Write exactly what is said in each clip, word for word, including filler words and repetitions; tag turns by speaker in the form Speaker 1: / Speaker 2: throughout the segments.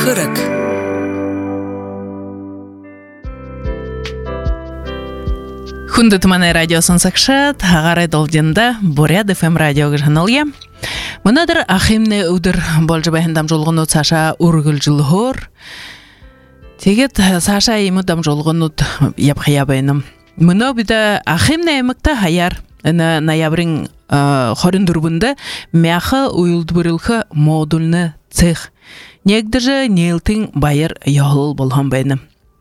Speaker 1: Хырык. Хүндэт манай радиосын сагшат хагарай долденда Бурят эф эм радиог жаналия. Мынадыр ахимне өдөр болж байхан дамжуулгынууд Саша үргэлжилхөр. Тэгээд Саша иму дамжуулгынууд явхая байнам. Мына бида ахимне эмекта хаяр ана ноябрын хорин дөрбүндө мяха уйлдбырылхы модульны цех. Негдже нелтин байер ял болған байны.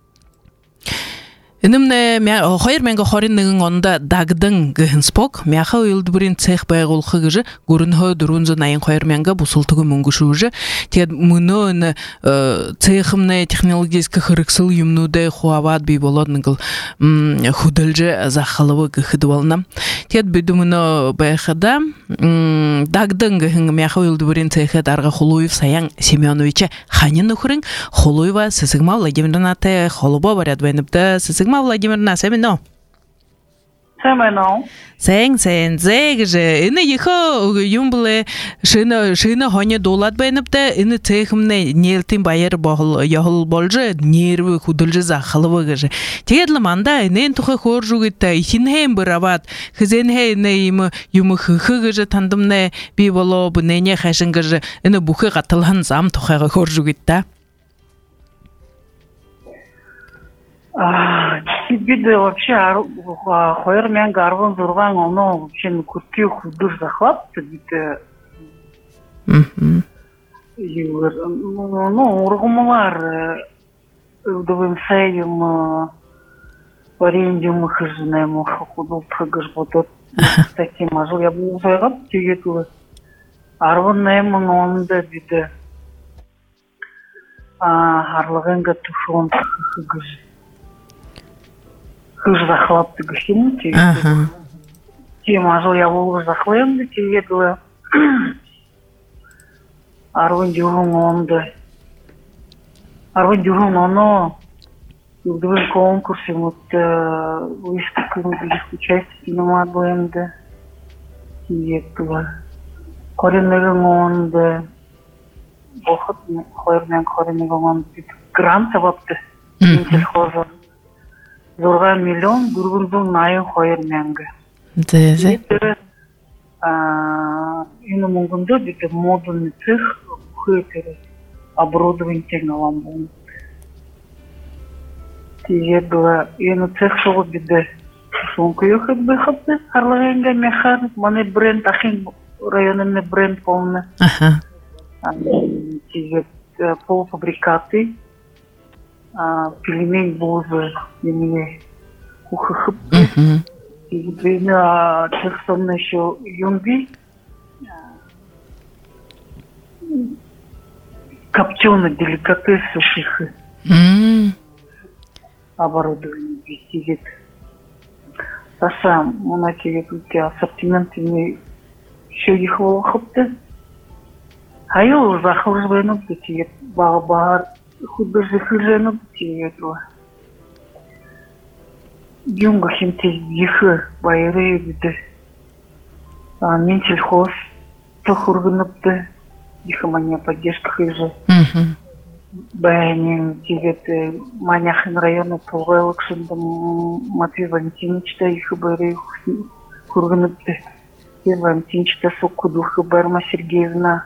Speaker 1: Инымне хайр менге хорин нэгэн онда дагдың гэн спок мяха уйлдбырын цех байгуулхы гыжы гөрөнхө дөрүнзө найын хайр менге бусултугы мөнгүшүүжы. Тэгээд мөнө цехымне технологически хырыксыл юмнуде хуават би болот нэгэл худылжы захалывы гыхыды болна. Тэгээд биду мөнө байхада дагдың гэн мяха уйлдбырын цехы дарга Хулуев Саян Семеновича ханин нөхрин Хулуева Сысыгма Владимировна те холубо барят байныпты Сысыгма Владимировна, Семено.
Speaker 2: Семено.
Speaker 1: Сен, сен, зегже. Ины ехо юмбле шина шина хоне долат байныпты. Ины цехымне нелтин байер бахыл яхыл болжы нервы худылжы захалывы гыжы. Тегедлі манда инен тухы хоржу гитта ихинхем бырават. Хызенхе ины имы юмы хыхы гыжы тандымне би боло бынене хэшин гыжы. Ины бухы гатылхан зам тухайға хоржу гитта.
Speaker 2: Биде вообще хайр мен гарван зурган оно вообще курки худур захватты биде.
Speaker 1: Мм.
Speaker 2: Ну, ургумалар удовым сайым парендим хыжнем худул тыгыш бодот. Кстати, мажу я бу зайгап тегетулы. Арван нем онда биде. А харлыгынга тушон хыгыш. Хыж захлапты гостиницы.
Speaker 1: Ага.
Speaker 2: Тема жил я волгу захлем, тегетлы. Арван дюрун онда. Арван дюрун оно. Югдвы конкурсе вот выставками участие принимать буэнда. Тегетлы. Кореннегін онда. Бохот хайрмен кореннегін онда. Грант табапты. Интельхоза. Зорга миллион гургундун найын хайр менге.
Speaker 1: Дезе.
Speaker 2: А ины мунгунда биде модульный цех хытыры оборудование тегналам бун. Тиедла ины цех шогу биде сумку йохат бехапты харлагенге мехар мане бренд ахин районный бренд полный.
Speaker 1: Ага.
Speaker 2: Тиед полуфабрикаты. Пельмень бозы мне ухахып. И время цехсомно еще юмби копченый деликатес сушихы. Оборудование висит. А сам у нас есть ассортимент мне еще их лохопты. А я уже захожу в войну, где багабар. Художи хыжену тиетлы. Юнга химте ехы байры биде. Мен сельхоз тохургыныпты. Ехы мания поддержка хыжы. Байнин тигет маняхын районы толгайлык шында Матвей Валентиновичта ехы байры хургыныпты. Матвей Валентиновичта сокудухы Барма Сергеевна.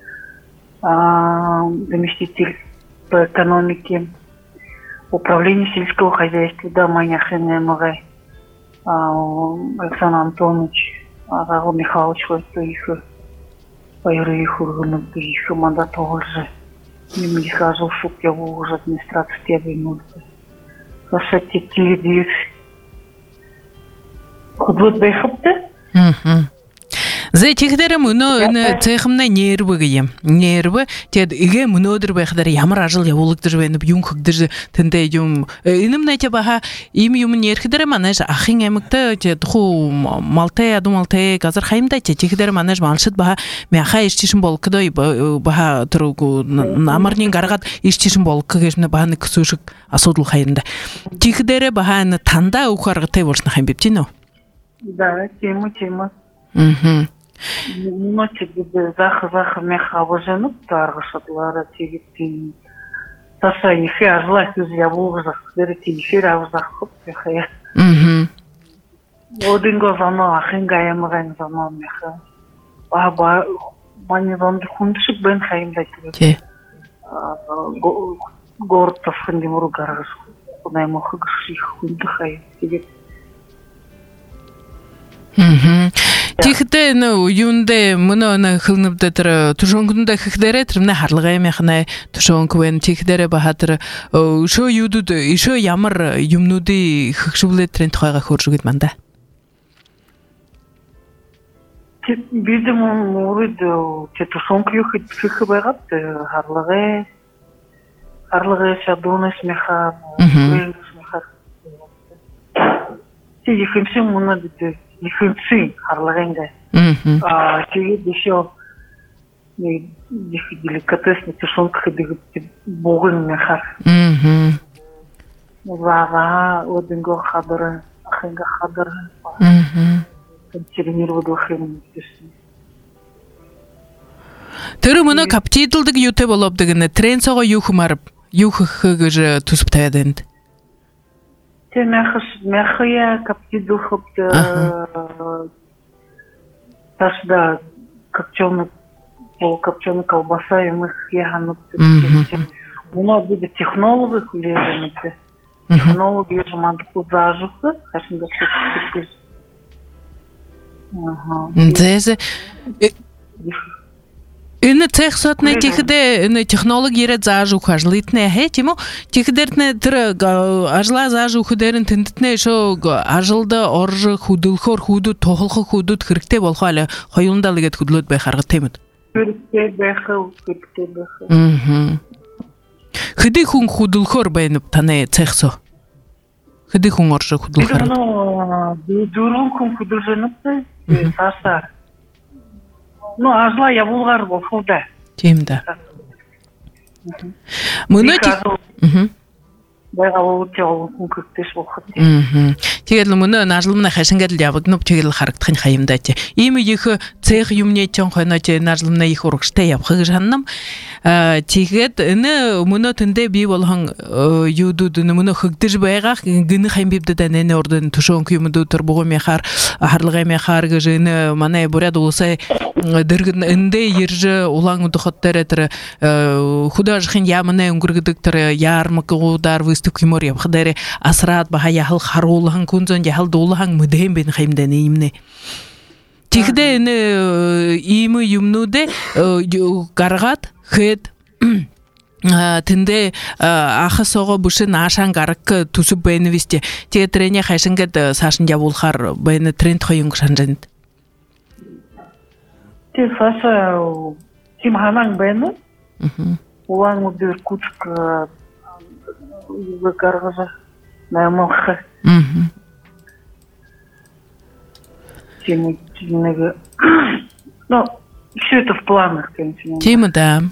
Speaker 2: Заместитель по экономике, управление сельского хозяйства, да, Маняхин Эмагай, Александр Антонович, Рагул Михайлович, что их поиры их урганы, их мандат уже, им их ажил шук, я уже администрация тебе минуты. Кстати, телевизор, худвуд бейхапты?
Speaker 1: Зэ тихдэрэ мөнө цехымна нервы гийм. Нервы тэд игэ мөнөдөр байхдар ямар ажил явуулагдаж байна юм хөгдөж тэндэ юм инэмнэ тэ баха им юм нэрхдэрэ манаж ахын амигта тэд ху малтай адумалтай газар хаймда тэ тихдэрэ манаж малшид баха мяха ичшин болкдой баха тургу намарнын гаргад ичшин болк гэжнэ бааны көсөшөг асуудал хайрында. Тихдэрэ баха танда ухаргатай болсна хайм бипчинө.
Speaker 2: Да, тема тема.
Speaker 1: Мм.
Speaker 2: Ночи биде зах зах меха обоженуп таргышатлары тегиттин Таша ихе ажла көз явуулгах дэрти ихе авзах хэ.
Speaker 1: Мгм.
Speaker 2: Одинго зано ахинга ямаган зано мэхэ. Ба ба мани зонд хүндшиг бэн хаймдаа гэдэг.
Speaker 1: Тий.
Speaker 2: Горд тасхын димуру гаргас. Онай мохог шиг хүндэх хай. Тэгээд
Speaker 1: Мгм. Тэгэхдээ нөө юундэ мөнөө нэ хилнэвдэ тэр тушонгондэ хэхдэрэ тэр нэ харлагай мяхнаа тушонг вэн тэгэхдээ бахатэр шөө юудуд ишөө ямар юмнуудыг хөгшүүлээ тренд хойгоо хөржүгэд манда.
Speaker 2: бид мөрөд тэ тушонг юу хэх байгаад харлагай харлагай шадунас мэха мэха Тэг ихэнсэн мунад ихэнсэн харлагаанга. Аа тэгээд еще нэг их деликатесный тушонг гэдэг богын мэхар.
Speaker 1: Мм.
Speaker 2: Вага одинго хабар ахинга хабар.
Speaker 1: Мм.
Speaker 2: Консервировать хэм гэсэн.
Speaker 1: Тэр мөнө капиталдаг юутэй боловдөг нэ тренцогоо юу хэмар юу хэх гэж төсөв тавиад байна.
Speaker 2: Тэ мэхс мэхя капиталхоп тасда копченый пол копченый колбаса и мы ханут. Муна будет технологи хулиганцы. Технологи же мандку зажуха, хашин да се. Ага.
Speaker 1: Зэзэ Энэ техсотны тэгэхдээ энэ технологиэр зааж өгөх ажил итнэ хэ тийм үү? Тэгэхдээ тэр ажлаа зааж өгөхдөө тэндтнэ шөө ажилд орж хөдөлгөхөөр хүүдүүд тухалхах хүүдүүд хэрэгтэй болох аа хоёуландаа л гээд хөдлөөд байх арга тийм үү?
Speaker 2: Хэрэгтэй байх хэрэгтэй байх.
Speaker 1: Мм. Хэдий хүн хөдөлгөхөөр байна таны техсо? Хэдий хүн орж хөдөлгөхөөр?
Speaker 2: Би дөрвөн хүн хөдөлгөнөд цаашаа Ну, ажла явуулгаар болох да.
Speaker 1: Тийм да. Мөнөө Мм.
Speaker 2: Бага уутяа хүнкэтэс болох.
Speaker 1: Мм. Тэгэл мөнөө нажламна хашингал явагднув тэгэл харагдахын хаямдаа чи. Ийм их цех юмны чон хойно чи нажламна их урагштай явах гэж ханам. Аа тэгээд энэ мөнөө тэндээ би болгон юудууд мөнөө хөгдөж байгаа гин хайм бивдэд нэ ордон төшөөнх юмдууд төр бугумяхаар харлагаймяхаар гэж энэ манай буряд улсаа дэргэн эндээ ирж улаан удахот дээр тэр художихын ямны өнгөргөдөг тэр ярмагуудаар выставка юмор явах дээр асраад баха яхал харуулхан күнзэн яхал дуулхан мэдэм бин хаймдаа нэмнэ. Тэгэхдээ энэ ийм юмнуудэ гаргаад хэд тэндээ ахасого бүшин аашаан гараг төсөв байна висте. Тэгээд тэрэний хашингад саашин явуулахаар байна тренд хоёрын шанжанд.
Speaker 2: Тэ фаса тим ханан байна. Мм. Уан модер кучка гаргажа намах.
Speaker 1: Мм.
Speaker 2: Тим тимнега. Ну, все это в планах, конечно.
Speaker 1: Тийм да.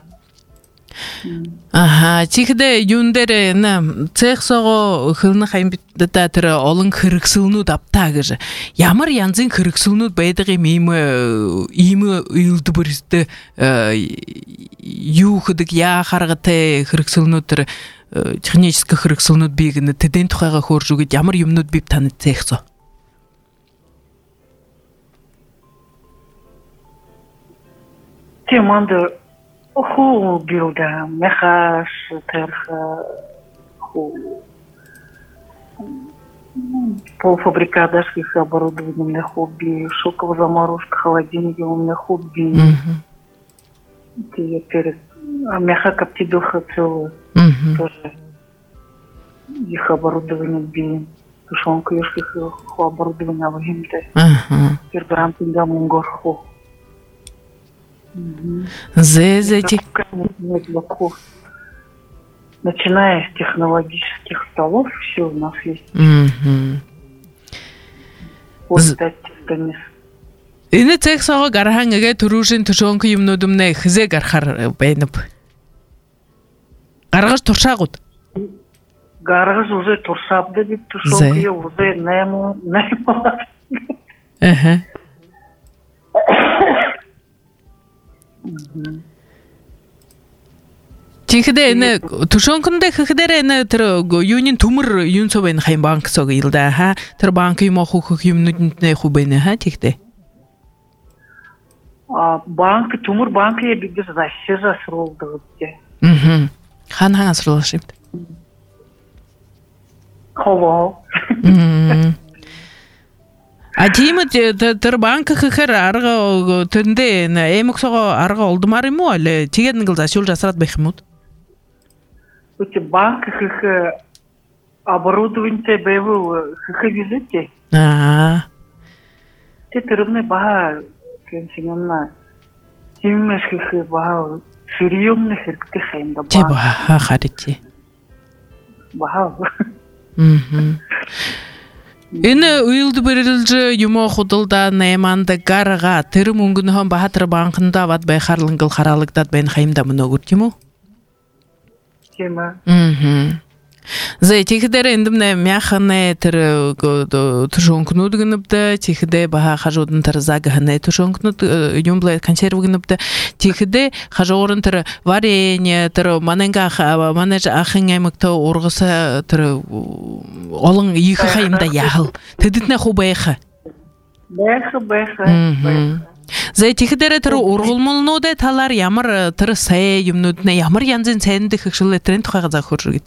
Speaker 1: Аха, тэгэхдээ юун дээр нэ цехсого хөрнөх хаямдаа тэр олон хэрэгсэлнүүд автаа гэж ямар янзын хэрэгсэлнүүд байдаг юм ийм ийм үйлдвэрт юу хөдөг яа харгатай хэрэгсэлнүүд тэр технический хэрэгсэлнүүд бий гэнэ тэдний тухайга хөөрж үгэд ямар юмнууд бий таны цехсоо.
Speaker 2: Тиманд Ху билда мехаш терха ху полуфабрикатских оборудований у меня хобби, шоковая заморозка, холодильники у меня хобби. Теперь меха коптидуха целую тоже их оборудование би тушенка их оборудование в гимте. Пербранты гамунгорху.
Speaker 1: Зэзэти.
Speaker 2: Начиная с технологических столов, все у нас есть. Вот это
Speaker 1: Энэ цехсоо гархан эгэ төрүүшин төшөөнх юмнууд өмнө хэзээ гарахаар байна вэ? Гаргаж туршаагууд.
Speaker 2: Гаргаж уже туршаабда би төшөөнх уже нэму нэму.
Speaker 1: Аха. Тихде не тушонкунде хидере не тэр юунин төмөр юун цо байна хайм банк цог илда ха тэр банк юм оху юмнудны ху байна ха тихде.
Speaker 2: А банк төмөр банк я бид защита сролдог те.
Speaker 1: Мм. Хан хан асруулаш юм.
Speaker 2: Хоо.
Speaker 1: Мм. А тийм тэр банк гэхэр арга тэндээ эмэксого арга олдмаар юм уу аль тэгээд нэг л зашуулж асраад байх юм уу?
Speaker 2: Үгүй банк гэх оборудованиетэй байвал хэхэвэлтэй.
Speaker 1: Аа.
Speaker 2: Тэр тэрний баа гэнсигнэ. Тиммэс гэх баа сериумны хэрэгтэй юм да.
Speaker 1: Тэ баа харити.
Speaker 2: Баа.
Speaker 1: Мм. Энэ уйлдбэрлж юмо худалда найманд гарга тэр мөнгөнөө Баатар банкнда бад байхарлангал харалагдаад байна хаимда мөнөөгөр тийм үү?
Speaker 2: Тийм ээ.
Speaker 1: Мм. Зэ тийхдэр эндэмнэ мяханэ тэр төшөнкнүүд гэнэбдэ тийхдэ баха хажуудан тэр заг ханэ төшөнкнүүд юмблэ консерв гэнэбдэ тийхдэ хажуурын тэр варенье тэр мананга манаж ахын аймагта ургаса тэр олон их хаимда яхал тэднэ ху байха
Speaker 2: байха байха
Speaker 1: Зэ тийхдэр тэр ургуулмолнууд талаар ямар тэр сая юмнууд нэ ямар янзын цайнд хөгшөлөө тренд тухайга заахөр гэд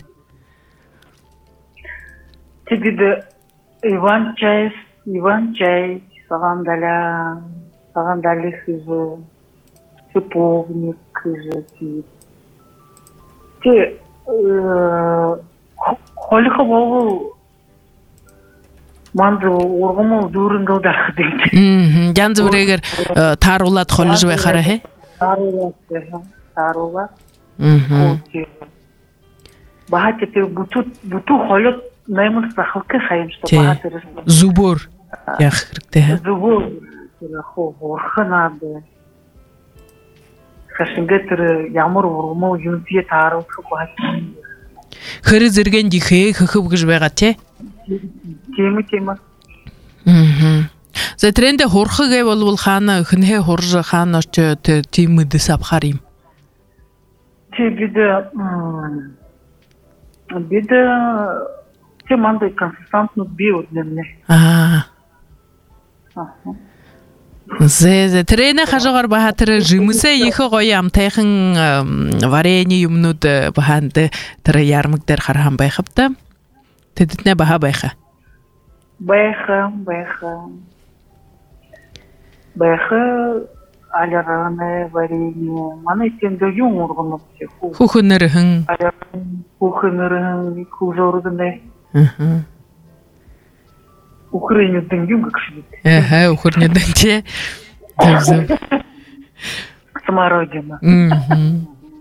Speaker 2: Тэгэд Иван чай, Иван чай, сагандаля, сагандали хизо, сыповник хизо. Те холихо богу манду ургому дүүрэнгэл дах дээ.
Speaker 1: Мм, янз бүрээр тааруулаад холж байхаараа хэ?
Speaker 2: Тааруулаад, тааруулаад.
Speaker 1: Мм.
Speaker 2: Бахат те буту буту холот наймал сахалка хаямштай баатар
Speaker 1: зүбөр яах хэрэгтэй
Speaker 2: зүбөр тэр хоо хорхнаад хашингэтэр ямар урмоо юм тий тааруулах баат
Speaker 1: хэр зэрэгэн дихээ хөхөв гэж байгаа тий
Speaker 2: тийм тийм
Speaker 1: мм за трендэ хурхаг гэвэл хаана хэнхэ хурж хаана ч тийм мэдэс авахар юм
Speaker 2: тий бид бид тийм манд консистентно биоднэ
Speaker 1: аа Зэ тренэ хажуугаар Баатар жимсээ их гоё амтайхан варени юмнууд баанд тэр ярмаг дээр хархан байх та тэднэ баха байха
Speaker 2: байха байха байха аляране варени манай тэнд юм ургано
Speaker 1: хүүхнэрхэн
Speaker 2: хүүхнэрхэн хүүжордне
Speaker 1: Аха.
Speaker 2: Украинадын юм гэж.
Speaker 1: Аха, Украинадын тий. Тэвзэ.
Speaker 2: Самародина.
Speaker 1: Мм.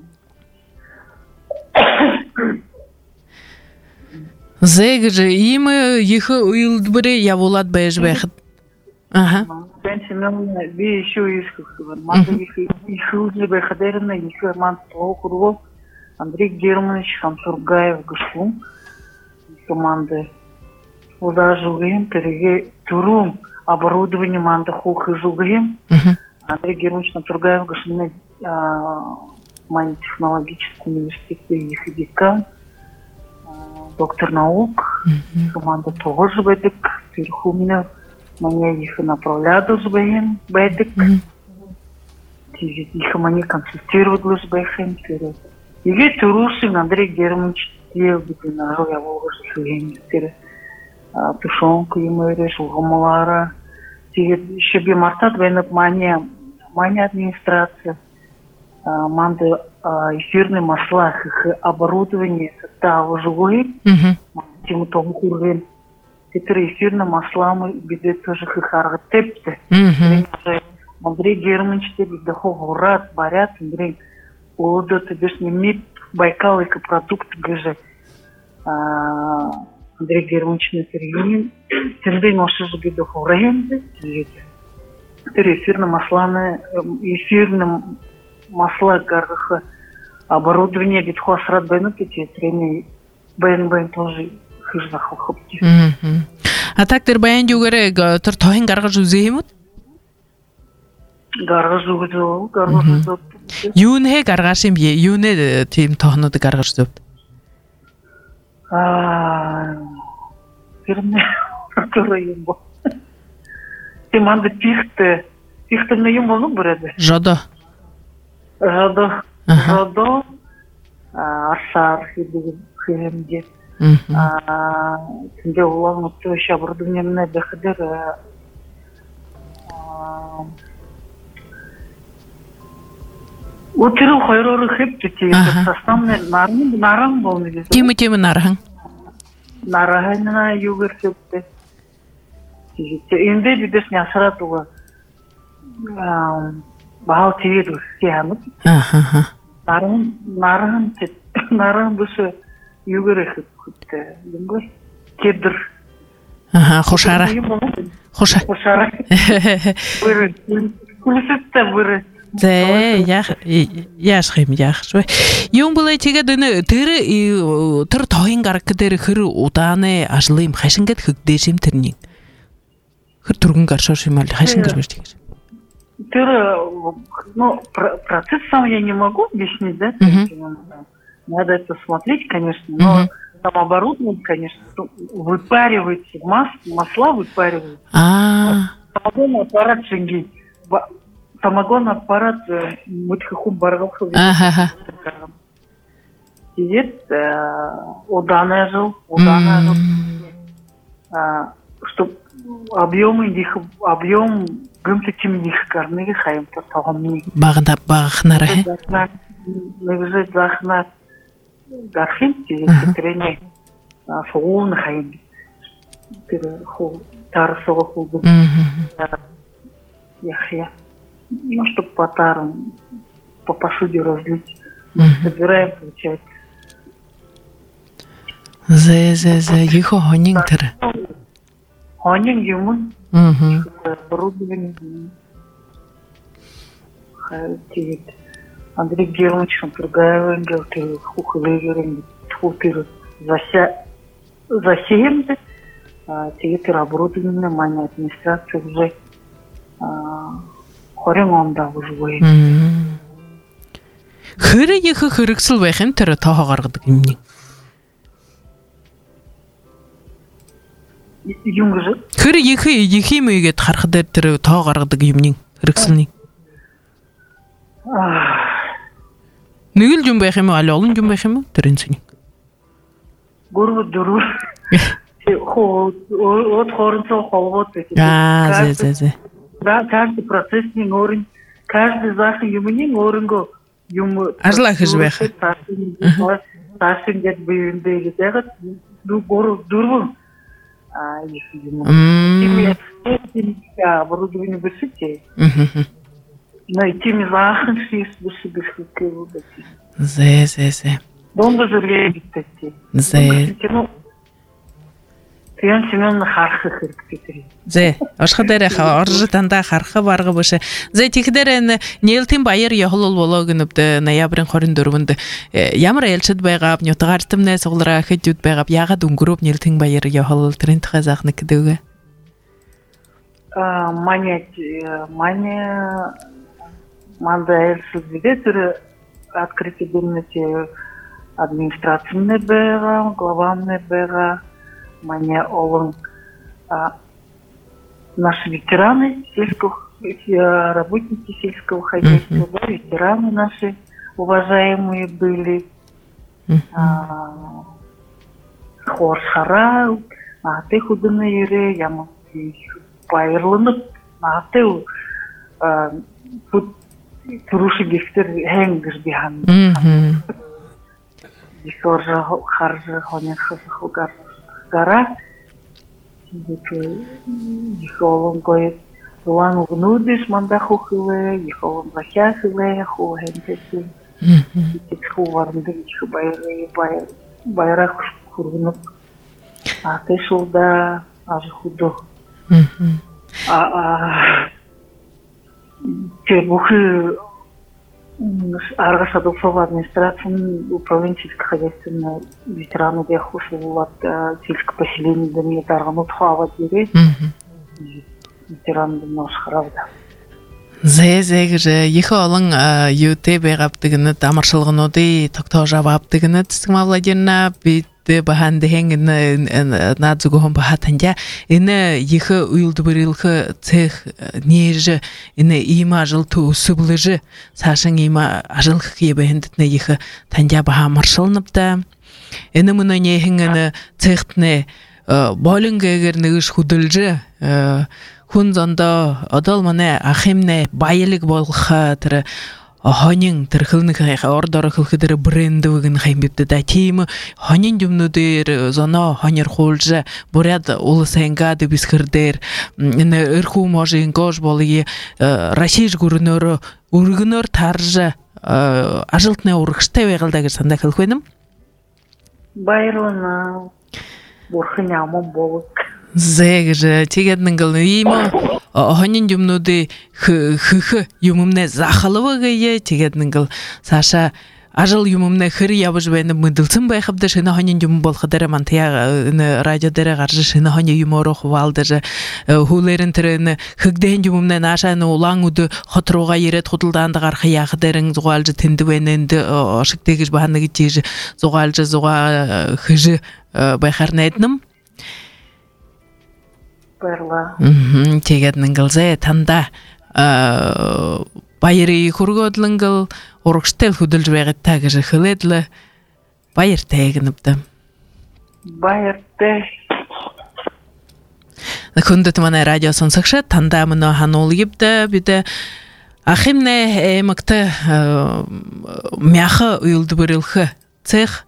Speaker 1: Зэгж им их уйлдбэрэ явуулаад байж байхад. Аха.
Speaker 2: Пенсион би еще искусствовал. Манд их их уже байхадэрна их манд тоохруу Андрей Германович Хамсургаев гышлу. Команды удажугим переге турум оборудование манда хухижугим Андрей Германович Хамсургаев гышлу майн технологический университет их декан доктор наук команда тоже бедик сверху меня меня их направляют с бэйм бедик их мне консультировали с бэйм и турусин Андрей Германович я битина я волгош тэр тушонку юмэрэж угамлара тэгээд еще би мартад байна мания мания администрация манд эфирные масла оборудование состава живой тем том курген тэр эфирные масла мы биде тоже харгатепте Андрей Германович бид хогурат барят Андрей удот бишь не Байкал эко продукт гэжэ Андрей Германович Натерин тэндэй ношиж бид хурэн тэр эфирные масла эфирные масла гаргах оборудование бид хосрат байна гэти трени бэн бэн тоже хижнах хопти
Speaker 1: А так тэр баян югээрээ тэр тохин гаргаж үзээ юм уу?
Speaker 2: Гаргаж үзээ гаргаж үзээ
Speaker 1: Юунэ гаргаш юм бие. Юунэ тийм тоонуудыг гаргаж зөв.
Speaker 2: Аа. Тэрнээ өөрөө юм бо. Тийм анд тихт тихт нь юм болов бүрээд.
Speaker 1: Жодо.
Speaker 2: Жодо. Жодо. Арсаар хийдэг хэмжээ. Аа, тэгээ улаан утга шабрдуньяна дахдэр аа Утыру хоёроор хэвчээ основной наран наран болно гэсэн.
Speaker 1: Тийм тийм наран.
Speaker 2: Нарана юугэр хэвчээ. Эндээ бидээс нясараад уга аа баа тэгээд үсгийхэмд.
Speaker 1: Ахаа.
Speaker 2: Наран наран наран бүс юугэр хэвчээ. Юм кедр.
Speaker 1: Аха, хошара. Хоша.
Speaker 2: Хошара. Бүр күлсэттэй бүр
Speaker 1: Зэ яах яах юм яах вэ? Юм болоо тэгээд тэр тэр тогийн гараг дээр хэр удааны ажлын хашингад хөгдөөш юм тэрний. Хэр түргэн гаршоош юм аа хашингар байж тэгэж.
Speaker 2: Тэр ну процесс сам я не могу объяснить, да? Надо это смотреть, конечно, но там оборудование, конечно, выпаривается, масла выпаривают.
Speaker 1: А.
Speaker 2: Самогонный аппарат шенги. Самогонный аппарат мытхахум баргалхов.
Speaker 1: Ага.
Speaker 2: Сидит, уданая жил, уданая жил. Чтоб объемы их, объем гымты тем них карны хаем то тагамни.
Speaker 1: Багда багнара.
Speaker 2: Негже захна дахин тирене фоун хаем. Тэр ху тарсого ху. Яхя. Ну, чтобы по тарам, по посуде разлить. Собираем, получается.
Speaker 1: Зе-зе-зе, ихо хонин тэр.
Speaker 2: Хонин юм.
Speaker 1: Мм.
Speaker 2: Оборудование. Хайти. Андрей Георгиевич, он предлагает, говорит, хухлегерин, хутыр, зася, засеем, театр оборудование, мания администрация уже. Хорин ондаа үгүй.
Speaker 1: Хэр их хэрэгсэл байх юм тэр тоо гаргадаг юм нэг.
Speaker 2: Юм гэж.
Speaker 1: Хэр их их юм ийгээд харах дээр тэр тоо гаргадаг юм нэг хэрэгсэлний.
Speaker 2: Аа.
Speaker 1: Нэг л юм байх юм уу? Аль олон юм байх юм уу? Тэрэн чинь.
Speaker 2: Гурав дөрөв. Хоо од хоронцоо холгоод байх.
Speaker 1: Аа, зэ зэ зэ.
Speaker 2: Да, каждый процесс не норм, каждый захин юмнин норнго юм.
Speaker 1: Ажлаа хийж байх.
Speaker 2: Ташин гэд биендээ тэгээд ду гор дурву а их юм.
Speaker 1: Мм.
Speaker 2: Тим я оборудование высоте.
Speaker 1: Мм.
Speaker 2: На теми захин шис высоте гэвэл.
Speaker 1: Зэ зэ зэ.
Speaker 2: Дондо зэрэг битээ.
Speaker 1: Зэ.
Speaker 2: Тээн чимэн харах хэрэгтэй.
Speaker 1: Зэ, орших дээр орж дандаа харах барга биш. Зэ тэгэхээр нээлтийн баяр явал болоо гэнэвд ноябрын хорин дөрөвөнд ямар ээлжид байгаа нютгартмнэ суглараа хэдүүд байгаа ягаад өнгөрөв нээлтийн баяр явал тэрийн тухай заахна гэдэг.
Speaker 2: А маньяк мания мандайлс видетер открытие бюджета административный бэга, главный бэга. Мания олон наши ветераны сельского, работники сельского хозяйства, да, ветераны наши уважаемые были. Хоршара, а ты худые ире, я могу пайрланып, а ты тут туруши гектер хэнгер бихан. Дихоржа харжа хонен хасахугар. Гара, ихолон гоет, лан угнудиш мандахухиле, ихолон бахяхиле, хухентеси, ихуварнды, ихубайры, байрах хургунуп, а ты шулда, аж худо. А те бухи Арга Садовцова администрацияның управленческих хозяйственных ветеранов я хушил от сельского поселения до меня тарган утхава дире. Ветеран наш хравда.
Speaker 1: Зе зегже ехо алың юте бегаптыгыны тамаршылгынуды токто жаваптыгыны тсыгма Владимирна битте баханды хенгин надзугохон бахатанжа ине ехо уйлды бирилхы цех неже ине има жылту усыблыжы сашын има ажылхы киебехендитне ехо танжа баха маршылныпта ине мына нехингini цехтне болынгегер нэгиш худылжы Хунзанда адал мане ахимне байлык болгохатыр хонин тэрхэлнэг ордор хөлхөдөр брендвгэн хаймбипте да тим хонин юмнуудэр зоно хонир хуулж буряд улсайнгад бисхэрдэр энэ эрхүү можин гош болги рашиж гүрнөр үргөнөр тарж ажылтны урагштай байгалдаг санда хэлхвэнэм
Speaker 2: Байрона бурхан яман болук
Speaker 1: Зэгж тэгээд ингэл ийм хонин юмнуудыг хөх юмнэ захалвагээ тэгээд ингэл саша ажил юмнэ хэр явж байна мэдэлсэн байхад шинэ хонин юм болох дээр мантяа радио дээр гарч шинэ хонин юморох валдаж хүлэрэн тэр хэгдэн юмнэ наашаа улаан үд хот руугаа ирээд худалдаанд гарах яах дээрэн зугаалж тэнд бэнэнд ошигтэй гэж баана гэж зугаалж зугаа хэж байхаар найднам
Speaker 2: Перла.
Speaker 1: Мм, тэгээд нэнгэлзээ танда баярыг хургуудлангал урагштай хөдөлж байгаатай гэж хэлэдлээ. Баяртай гэнэвдэ.
Speaker 2: Баяртай.
Speaker 1: Хүндэт манай радио сонсогч танда мөн хануулгибдэ бид ахимнэ эмэгтэй мяха уйлдбэрэлхэ цех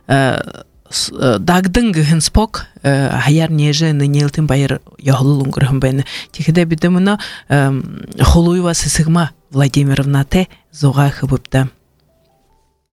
Speaker 1: дагдан гэн спок хаяр неже нэлтэн баяр яхол өнгөрөн байна. Тэгэхдээ бид мөн хулуйва сэсгма Владимировна те зуга хөвөбдэ.